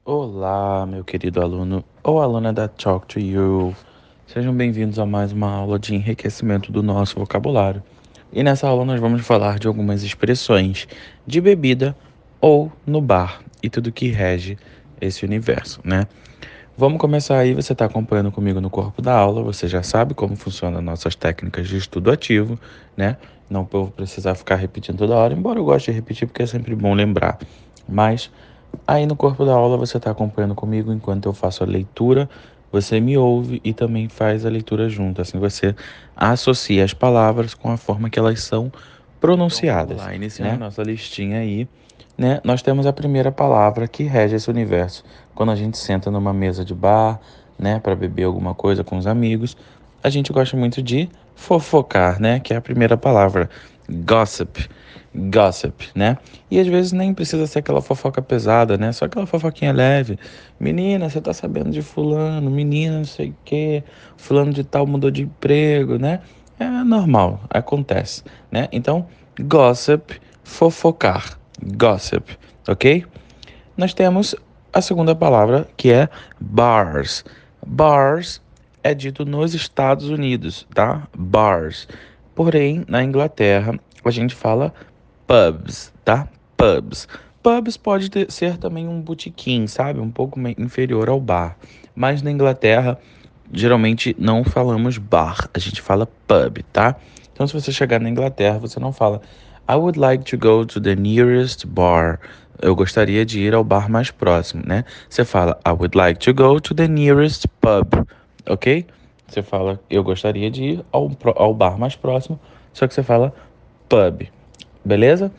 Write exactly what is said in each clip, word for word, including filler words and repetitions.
Olá, meu querido aluno ou aluna da Talk to You. Sejam bem-vindos a mais uma aula de enriquecimento do nosso vocabulário. E nessa aula nós vamos falar de algumas expressões de bebida ou no bar e tudo que rege esse universo, né? Vamos começar aí, você está acompanhando comigo no corpo da aula, você já sabe como funcionam nossas técnicas de estudo ativo, né? Não vou precisar ficar repetindo toda hora, embora eu goste de repetir porque é sempre bom lembrar. Mas aí no corpo da aula você está acompanhando comigo enquanto eu faço a leitura, você me ouve e também faz a leitura junto, assim você associa as palavras com a forma que elas são pronunciadas. Então, vamos lá, iniciando, né, a nossa listinha aí, né? Nós temos a primeira palavra que rege esse universo. Quando a gente senta numa mesa de bar, né, para beber alguma coisa com os amigos, a gente gosta muito de fofocar, né? Que é a primeira palavra, gossip, gossip, né? E às vezes nem precisa ser aquela fofoca pesada, né? Só aquela fofoquinha leve. Menina, você tá sabendo de fulano? Menina, não sei o quê. Fulano de tal mudou de emprego, né? É normal, acontece, né? Então, gossip, fofocar, gossip, ok? Nós temos a segunda palavra, que é bars. Bars é dito nos Estados Unidos, tá? Bars. Porém, na Inglaterra, a gente fala pubs, tá? Pubs. Pubs pode ter- ser também um botequim, sabe? Um pouco me- inferior ao bar. Mas na Inglaterra, geralmente não falamos bar, a gente fala pub, tá? Então, se você chegar na Inglaterra, você não fala I would like to go to the nearest bar. Eu gostaria de ir ao bar mais próximo, né? Você fala I would like to go to the nearest pub, ok? Você fala eu gostaria de ir ao, pro- ao bar mais próximo, só que você fala pub, beleza?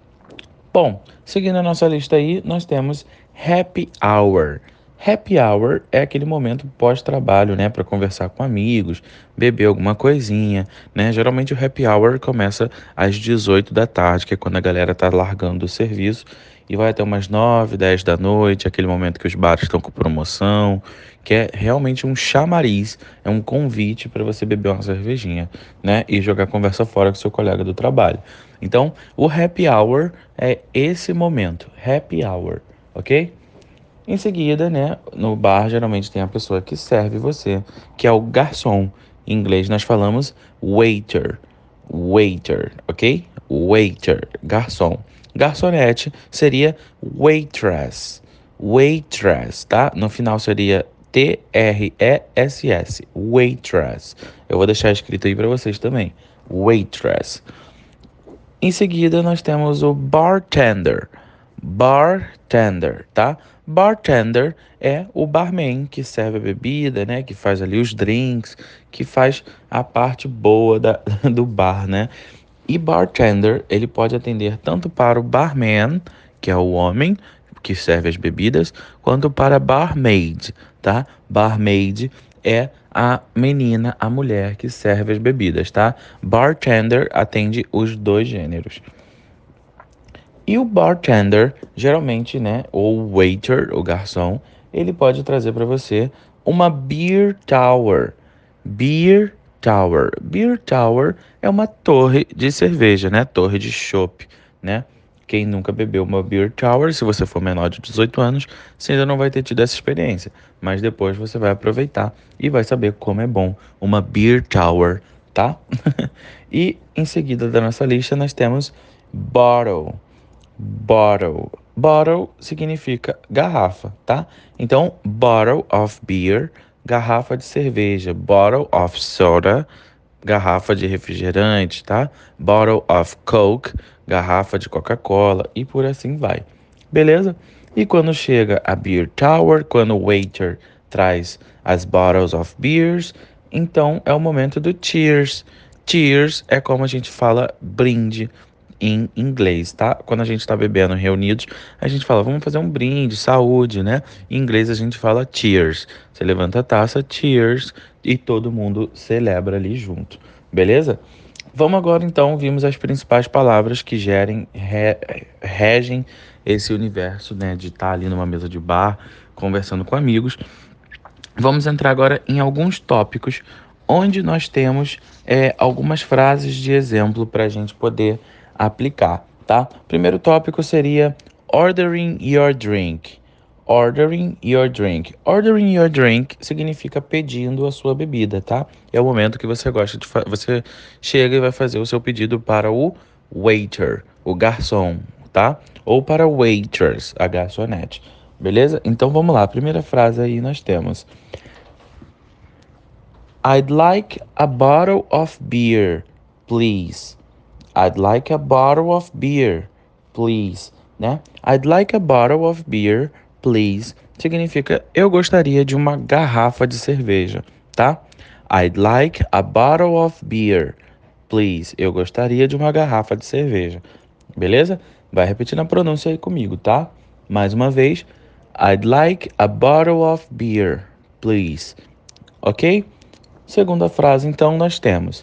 Bom, seguindo a nossa lista aí, nós temos happy hour. Happy hour é aquele momento pós-trabalho, né, para conversar com amigos, beber alguma coisinha, né? Geralmente o happy hour começa às dezoito da tarde, que é quando a galera tá largando o serviço e vai até umas nove, dez da noite, aquele momento que os bares estão com promoção, que é realmente um chamariz, é um convite para você beber uma cervejinha, né, e jogar conversa fora com seu colega do trabalho. Então, o happy hour é esse momento, happy hour, ok? Em seguida, né, no bar geralmente tem a pessoa que serve você, que é o garçom. Em inglês nós falamos waiter, waiter, ok? Waiter, garçom. Garçonete seria waitress, waitress, tá? No final seria T R E S S, waitress. Eu vou deixar escrito aí para vocês também, waitress. Em seguida, nós temos o bartender. Bartender, tá? Bartender é o barman que serve a bebida, né? Que faz ali os drinks, que faz a parte boa da, do bar, né? E bartender, ele pode atender tanto para o barman, que é o homem que serve as bebidas, quanto para barmaid, tá? Barmaid é a menina, a mulher que serve as bebidas, tá? Bartender atende os dois gêneros. E o bartender, geralmente, né, ou waiter, o garçom, ele pode trazer para você uma beer tower. Beer tower. Beer tower é uma torre de cerveja, né? Torre de chopp, né? Quem nunca bebeu uma beer tower, se você for menor de dezoito anos, você ainda não vai ter tido essa experiência, mas depois você vai aproveitar e vai saber como é bom uma beer tower, tá? E em seguida da nossa lista nós temos bottle. Bottle. Bottle significa garrafa, tá? Então, bottle of beer, garrafa de cerveja. Bottle of soda, garrafa de refrigerante, tá? Bottle of Coke, garrafa de Coca-Cola e por assim vai. Beleza? E quando chega a beer tower, quando o waiter traz as bottles of beers, então é o momento do cheers. Cheers é como a gente fala brinde em inglês, tá? Quando a gente tá bebendo reunidos, a gente fala, vamos fazer um brinde, saúde, né? Em inglês a gente fala cheers. Você levanta a taça, cheers, e todo mundo celebra ali junto, beleza? Vamos agora então, vimos as principais palavras que gerem, re, regem esse universo, né? De estar ali numa mesa de bar, conversando com amigos. Vamos entrar agora em alguns tópicos onde nós temos é, algumas frases de exemplo para a gente poder aplicar, tá? Primeiro tópico seria ordering your drink. ordering your drink. Ordering your drink significa pedindo a sua bebida, tá? É o momento que você gosta de fa- você chega e vai fazer o seu pedido para o waiter, o garçom, tá? Ou para waitress, a garçonete. Beleza? Então vamos lá. Primeira frase aí nós temos: I'd like a bottle of beer, please. I'd like a bottle of beer, please, né? I'd like a bottle of beer, please, significa eu gostaria de uma garrafa de cerveja, tá? I'd like a bottle of beer, please. Eu gostaria de uma garrafa de cerveja. Beleza? Vai repetindo a pronúncia aí comigo, tá? Mais uma vez. I'd like a bottle of beer, please. Ok? Segunda frase, então, nós temos: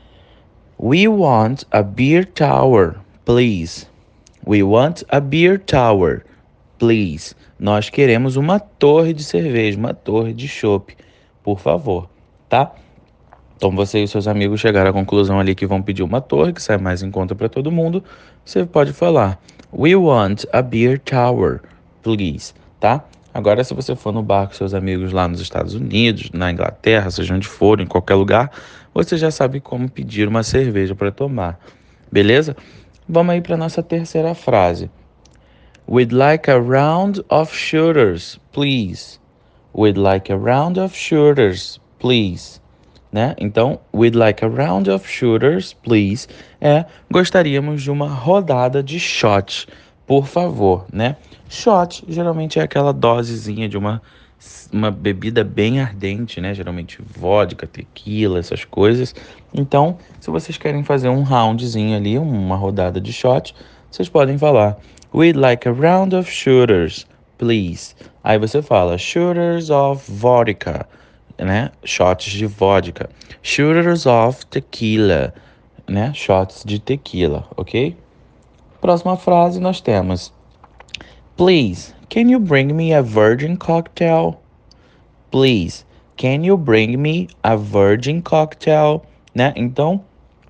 We want a beer tower, please. We want a beer tower, please. Nós queremos uma torre de cerveja, uma torre de chopp, por favor, tá? Então você e seus amigos chegaram à conclusão ali que vão pedir uma torre, que sai mais em conta para todo mundo. Você pode falar: We want a beer tower, please, tá? Agora, se você for no bar com seus amigos lá nos Estados Unidos, na Inglaterra, seja onde for, em qualquer lugar, você já sabe como pedir uma cerveja para tomar, beleza? Vamos aí para nossa terceira frase. We'd like a round of shooters, please. We'd like a round of shooters, please. Né? Então, we'd like a round of shooters, please. É, gostaríamos de uma rodada de shot, por favor, né? Shot geralmente é aquela dosezinha de uma, uma bebida bem ardente, né? Geralmente vodka, tequila, essas coisas. Então, se vocês querem fazer um roundzinho ali, uma rodada de shot, vocês podem falar: We'd like a round of shooters, please. Aí você fala: shooters of vodka, né? Shots de vodka. Shooters of tequila, né? Shots de tequila, ok? Próxima frase nós temos: Please, can you bring me a virgin cocktail? Please, can you bring me a virgin cocktail? Né? Então,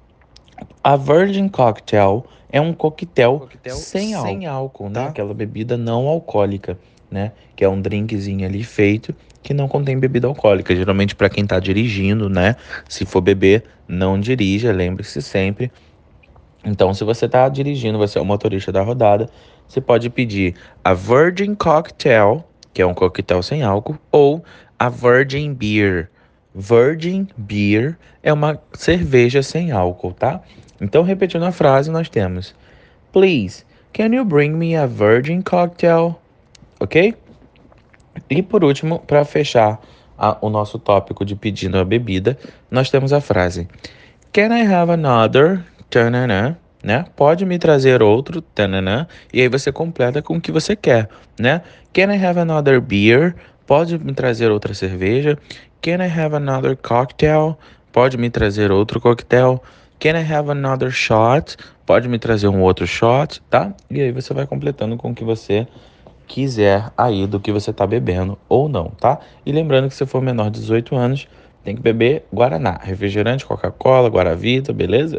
a virgin cocktail é um coquetel, coquetel sem, sem álcool, álcool, né? Tá? Aquela bebida não alcoólica, né? Que é um drinkzinho ali feito que não contém bebida alcoólica. Geralmente para quem tá dirigindo, né? Se for beber, não dirija, lembre-se sempre. Então, se você tá dirigindo, você é o motorista da rodada, você pode pedir a Virgin Cocktail, que é um coquetel sem álcool, ou a Virgin Beer. Virgin Beer é uma cerveja sem álcool, tá? Então, repetindo a frase, nós temos: Please, can you bring me a Virgin Cocktail? Ok? E por último, para fechar a, o nosso tópico de pedindo a bebida, nós temos a frase: Can I have another? Tanana, né? Pode me trazer outro? Tanana. E aí você completa com o que você quer, né? Can I have another beer? Pode me trazer outra cerveja? Can I have another cocktail? Pode me trazer outro coquetel? Can I have another shot? Pode me trazer um outro shot, tá? E aí você vai completando com o que você quiser aí do que você tá bebendo ou não, tá? E lembrando que se for menor de dezoito anos, tem que beber Guaraná, refrigerante, Coca-Cola, Guaravita, beleza?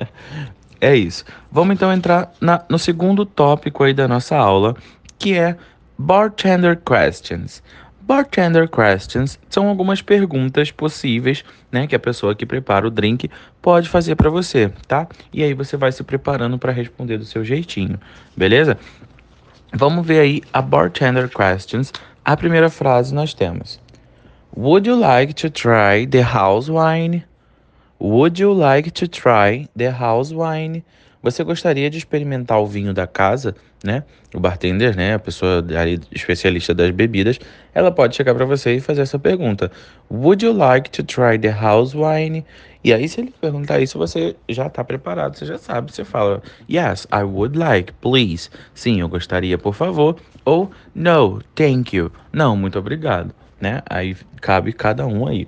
É isso. Vamos então entrar na, no segundo tópico aí da nossa aula, que é Bartender Questions. Bartender Questions são algumas perguntas possíveis, né, que a pessoa que prepara o drink pode fazer para você, tá? E aí você vai se preparando para responder do seu jeitinho, beleza? Vamos ver aí a Bartender Questions. A primeira frase nós temos: Would you like to try the house wine? Would you like to try the house wine? Você gostaria de experimentar o vinho da casa, né? O bartender, né, a pessoa ali especialista das bebidas, ela pode chegar para você e fazer essa pergunta: Would you like to try the house wine? E aí, se ele perguntar isso, você já está preparado, você já sabe, você fala: Yes, I would like, please. Sim, eu gostaria, por favor. Ou No, thank you. Não, muito obrigado, né? Aí cabe cada um aí.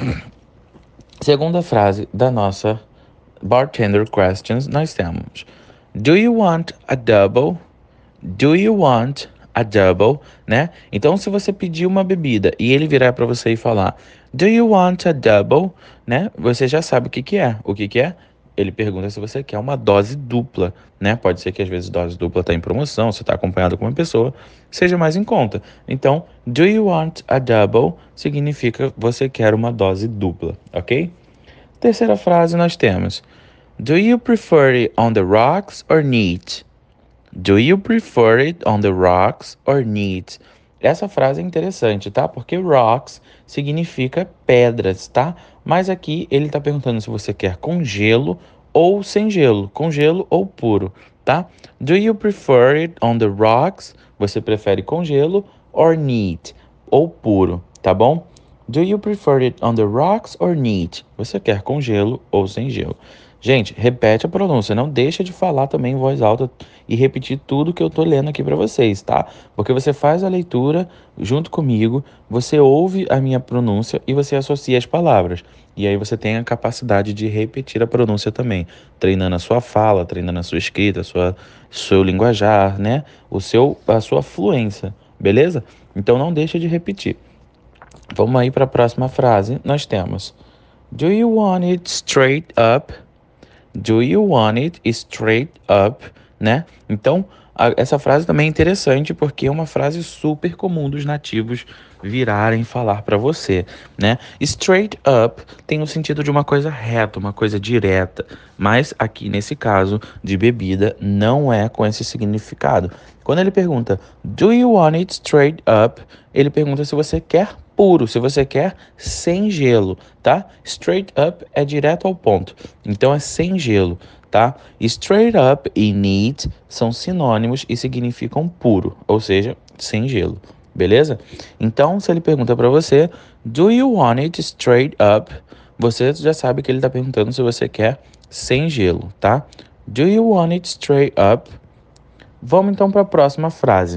Segunda frase da nossa Bartender Questions, nós temos: Do you want a double? Do you want a double? Né? Então, se você pedir uma bebida e ele virar para você e falar: Do you want a double? Né? Você já sabe o que que é. O que que é? ele pergunta se você quer uma dose dupla, né? Pode ser que às vezes dose dupla está em promoção, você está acompanhado com uma pessoa, seja mais em conta. Então, do you want a double significa você quer uma dose dupla, ok? Terceira frase nós temos: do you prefer it on the rocks or neat? Do you prefer it on the rocks or neat? Essa frase é interessante, tá? Porque rocks significa pedras, tá? Mas aqui ele tá perguntando se você quer com gelo ou sem gelo, com gelo ou puro, tá? Do you prefer it on the rocks? Você prefere com gelo or neat, ou puro, tá bom? Do you prefer it on the rocks or neat? Você quer com gelo ou sem gelo? Gente, repete a pronúncia, não deixa de falar também em voz alta e repetir tudo que eu tô lendo aqui para vocês, tá? Porque você faz a leitura junto comigo, você ouve a minha pronúncia e você associa as palavras. E aí você tem a capacidade de repetir a pronúncia também, treinando a sua fala, treinando a sua escrita, a sua seu linguajar, né? O seu a sua fluência, beleza? Então não deixa de repetir. Vamos aí para a próxima frase. Nós temos: do you want it straight up? Do you want it straight up, né? Então, a, essa frase também é interessante porque é uma frase super comum dos nativos virarem falar para você, né? Straight up tem o sentido de uma coisa reta, uma coisa direta, mas aqui nesse caso de bebida não é com esse significado. Quando ele pergunta do you want it straight up, ele pergunta se você quer puro, se você quer sem gelo, tá? Straight up é direto ao ponto, então é sem gelo, tá? Straight up e neat são sinônimos e significam puro, ou seja, sem gelo, beleza? Então, se ele pergunta para você, do you want it straight up? Você já sabe que ele está perguntando se você quer sem gelo, tá? Do you want it straight up? Vamos então para a próxima frase.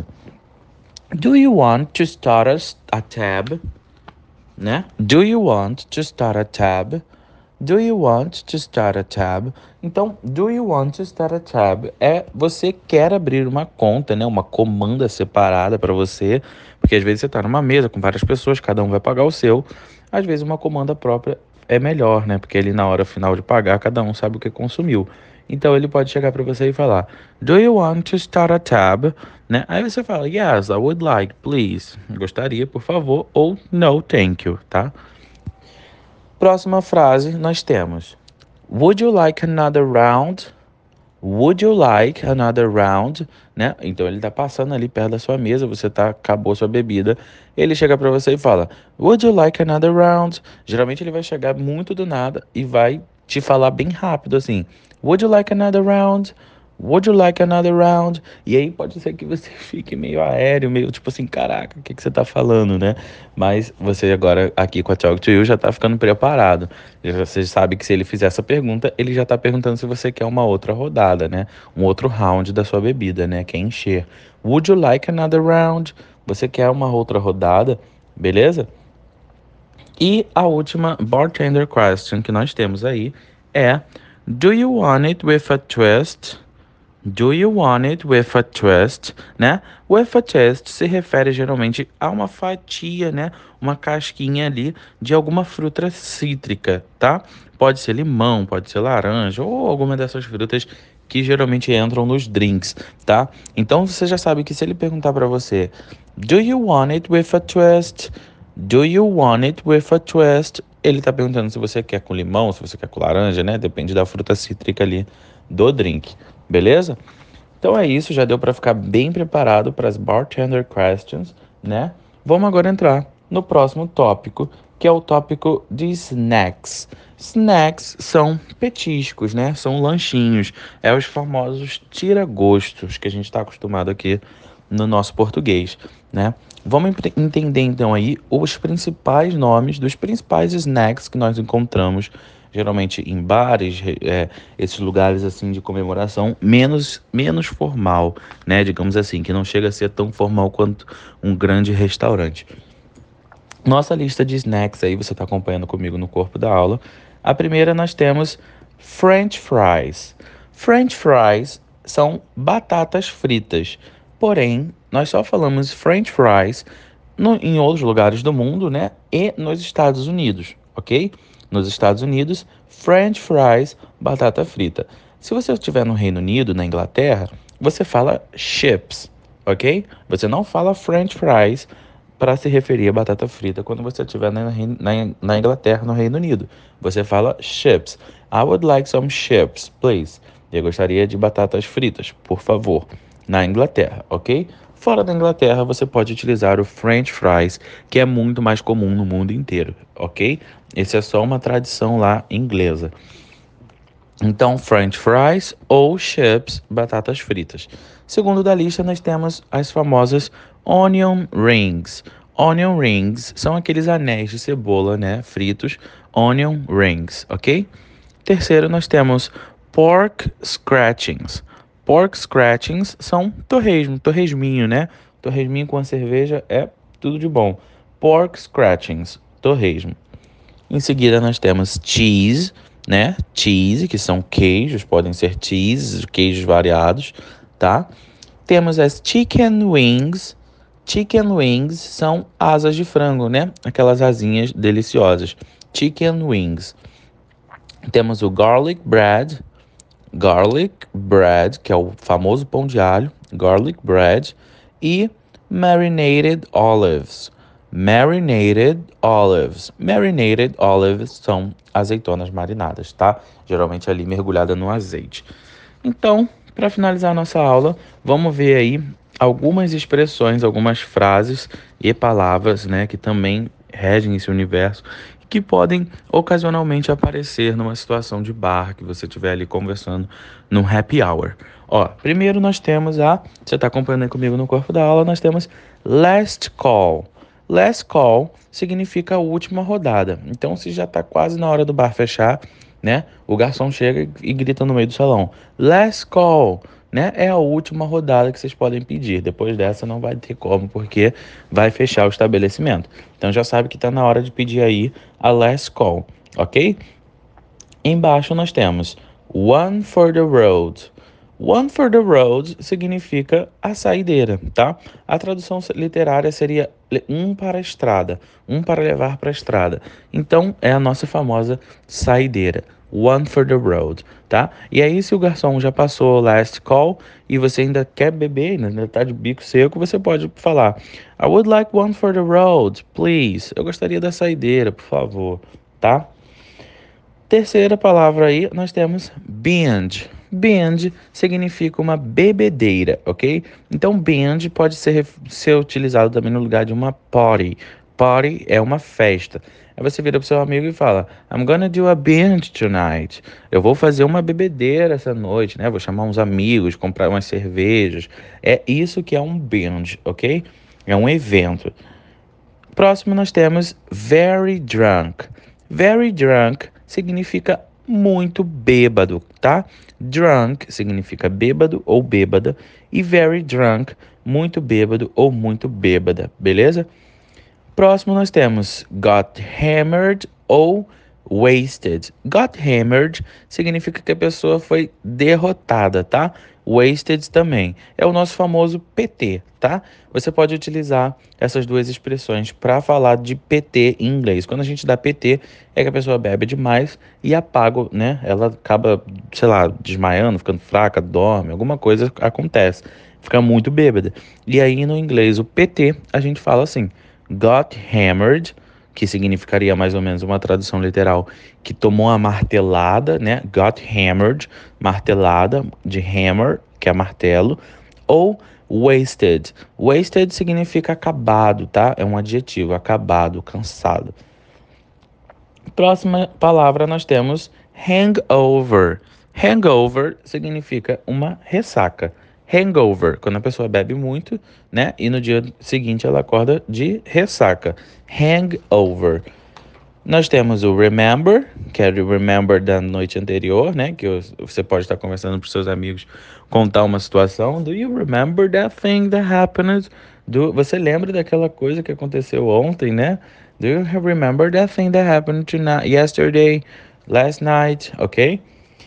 Do you want to start a, a tab? Né? Do you want to start a tab? Do you want to start a tab? Então, do you want to start a tab é você quer abrir uma conta, né? Uma comanda separada para você, porque às vezes você está numa mesa com várias pessoas, cada um vai pagar o seu. Às vezes uma comanda própria é melhor, né? Porque ali na hora final de pagar, cada um sabe o que consumiu. Então ele pode chegar para você e falar: do you want to start a tab? Né? Aí você fala: yes, I would like, please. Gostaria, por favor, ou no, thank you, tá? Próxima frase nós temos: would you like another round? Would you like another round? Né? Então ele tá passando ali perto da sua mesa, você tá acabou sua bebida, ele chega para você e fala: would you like another round? Geralmente ele vai chegar muito do nada e vai te falar bem rápido assim: would you like another round? Would you like another round? E aí pode ser que você fique meio aéreo, meio tipo assim, caraca, o que, que você tá falando, né? Mas você agora aqui com a Talk to You já tá ficando preparado. Você sabe que se ele fizer essa pergunta, ele já tá perguntando se você quer uma outra rodada, né? Um outro round da sua bebida, né? Quer encher. Would you like another round? Você quer uma outra rodada, beleza? E a última bartender question que nós temos aí é: do you want it with a twist? Do you want it with a twist, né? With a twist se refere geralmente a uma fatia, né? Uma casquinha ali de alguma fruta cítrica, tá? Pode ser limão, pode ser laranja ou alguma dessas frutas que geralmente entram nos drinks, tá? Então você já sabe que se ele perguntar para você, do you want it with a twist? Do you want it with a twist? Ele tá perguntando se você quer com limão, se você quer com laranja, né? Depende da fruta cítrica ali do drink. Beleza? Então é isso, já deu para ficar bem preparado para as bartender questions, né? Vamos agora entrar no próximo tópico, que é o tópico de snacks. Snacks são petiscos, né? São lanchinhos, é os famosos tira-gostos que a gente está acostumado aqui no nosso português, né? Vamos entender então aí os principais nomes dos principais snacks que nós encontramos geralmente em bares, é, esses lugares assim de comemoração, menos, menos formal, né? Digamos assim, que não chega a ser tão formal quanto um grande restaurante. Nossa lista de snacks aí, você está acompanhando comigo no corpo da aula. A primeira nós temos French fries. French fries são batatas fritas, porém, nós só falamos French fries no, em outros lugares do mundo, né? E nos Estados Unidos, ok? Nos Estados Unidos, French fries, batata frita. Se você estiver no Reino Unido, na Inglaterra, você fala chips, ok? Você não fala French fries para se referir a batata frita quando você estiver na, na, na Inglaterra, no Reino Unido. Você fala chips. I would like some chips, please. Eu gostaria de batatas fritas, por favor. Na Inglaterra, ok? Fora da Inglaterra, você pode utilizar o French fries, que é muito mais comum no mundo inteiro, ok? Esse é só uma tradição lá inglesa. Então, French fries ou chips, batatas fritas. Segundo da lista, nós temos as famosas onion rings. Onion rings são aqueles anéis de cebola, né, fritos, onion rings, ok? Terceiro, nós temos pork scratchings. Pork scratchings são torresmo, torresminho, né? Torresminho com a cerveja é tudo de bom. Pork scratchings, torresmo. Em seguida, nós temos cheese, né? Cheese, que são queijos, podem ser cheeses, queijos variados, tá? Temos as chicken wings. Chicken wings são asas de frango, né? Aquelas asinhas deliciosas. Chicken wings. Temos o garlic bread. Garlic bread, que é o famoso pão de alho. Garlic bread. E marinated olives. Marinated olives. Marinated olives são azeitonas marinadas, tá? Geralmente ali mergulhada no azeite. Então, para finalizar a nossa aula, vamos ver aí algumas expressões, algumas frases e palavras, né, que também regem esse universo, que podem ocasionalmente aparecer numa situação de bar, que você estiver ali conversando num happy hour. Ó, primeiro nós temos a, você está acompanhando aí comigo no corpo da aula, nós temos last call. Last call significa a última rodada. Então, se já está quase na hora do bar fechar, né? O garçom chega e grita no meio do salão: last call, né? É a última rodada que vocês podem pedir. Depois dessa não vai ter como, porque vai fechar o estabelecimento. Então já sabe que está na hora de pedir aí a last call, ok? Embaixo nós temos one for the road. One for the road significa a saideira, tá? A tradução literária seria um para a estrada, um para levar para a estrada. Então, é a nossa famosa saideira. One for the road, tá? E aí, se o garçom já passou o last call e você ainda quer beber, ainda tá de bico seco, você pode falar: I would like one for the road, please. Eu gostaria da saideira, por favor, tá? Terceira palavra aí, nós temos binge. Binge significa uma bebedeira, ok? Então, binge pode ser, ser utilizado também no lugar de uma party. Party é uma festa. Aí você vira pro seu amigo e fala: I'm gonna do a binge tonight. Eu vou fazer uma bebedeira essa noite, né? Vou chamar uns amigos, comprar umas cervejas. É isso que é um binge, ok? É um evento. Próximo nós temos very drunk. Very drunk significa muito bêbado, tá? Drunk significa bêbado ou bêbada e very drunk, muito bêbado ou muito bêbada, beleza? Próximo nós temos got hammered ou wasted. Got hammered significa que a pessoa foi derrotada, tá? Wasted também. É o nosso famoso P T, tá? Você pode utilizar essas duas expressões para falar de P T em inglês. Quando a gente dá P T, é que a pessoa bebe demais e apaga, né? Ela acaba, sei lá, desmaiando, ficando fraca, dorme, alguma coisa acontece. Fica muito bêbada. E aí no inglês, o P T, a gente fala assim: got hammered, que significaria mais ou menos uma tradução literal, que tomou uma martelada, né? Got hammered, martelada, de hammer, que é martelo, ou wasted. Wasted significa acabado, tá? É um adjetivo, acabado, cansado. Próxima palavra nós temos hangover. Hangover significa uma ressaca. Hangover, quando a pessoa bebe muito, né? E no dia seguinte ela acorda de ressaca. Hangover. Nós temos o remember, que é o remember da noite anterior, né? Que você pode estar conversando com seus amigos, contar uma situação. Do you remember that thing that happened? Do, você lembra daquela coisa que aconteceu ontem, né? Do you remember that thing that happened tonight, yesterday, last night, ok?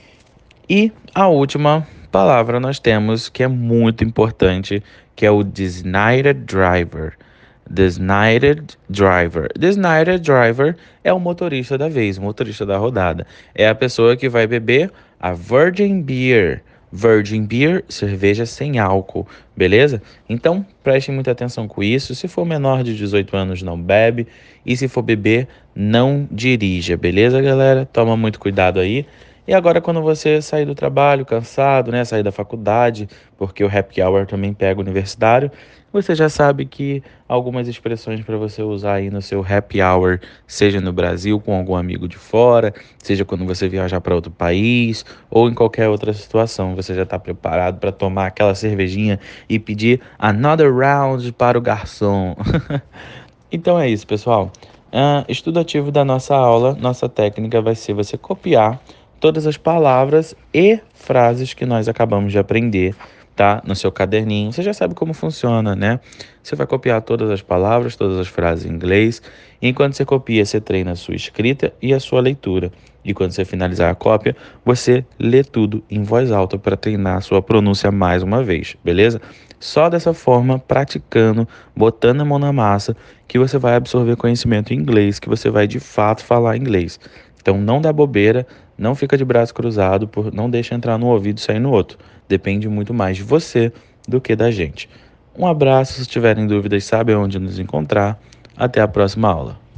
E a última palavra nós temos, que é muito importante, que é o designated driver. Designated driver. Designated driver é o motorista da vez, o motorista da rodada. É a pessoa que vai beber a Virgin Beer. Virgin Beer, cerveja sem álcool, beleza? Então, preste muita atenção com isso. Se for menor de dezoito anos, não bebe. E se for beber, não dirija, beleza, galera? Toma muito cuidado aí. E agora, quando você sair do trabalho cansado, né, sair da faculdade, porque o happy hour também pega o universitário, você já sabe que algumas expressões para você usar aí no seu happy hour, seja no Brasil com algum amigo de fora, seja quando você viajar para outro país ou em qualquer outra situação, você já está preparado para tomar aquela cervejinha e pedir another round para o garçom. Então é isso, pessoal. Ah, estudo ativo da nossa aula, nossa técnica vai ser você copiar todas as palavras e frases que nós acabamos de aprender, tá? No seu caderninho. Você já sabe como funciona, né? Você vai copiar todas as palavras, todas as frases em inglês. E enquanto você copia, você treina a sua escrita e a sua leitura. E quando você finalizar a cópia, você lê tudo em voz alta para treinar a sua pronúncia mais uma vez, beleza? Só dessa forma, praticando, botando a mão na massa, que você vai absorver conhecimento em inglês, que você vai de fato falar inglês. Então não dá bobeira, não fica de braço cruzado, por, não deixa entrar no ouvido e sair no outro. Depende muito mais de você do que da gente. Um abraço, se tiverem dúvidas, sabe onde nos encontrar. Até a próxima aula.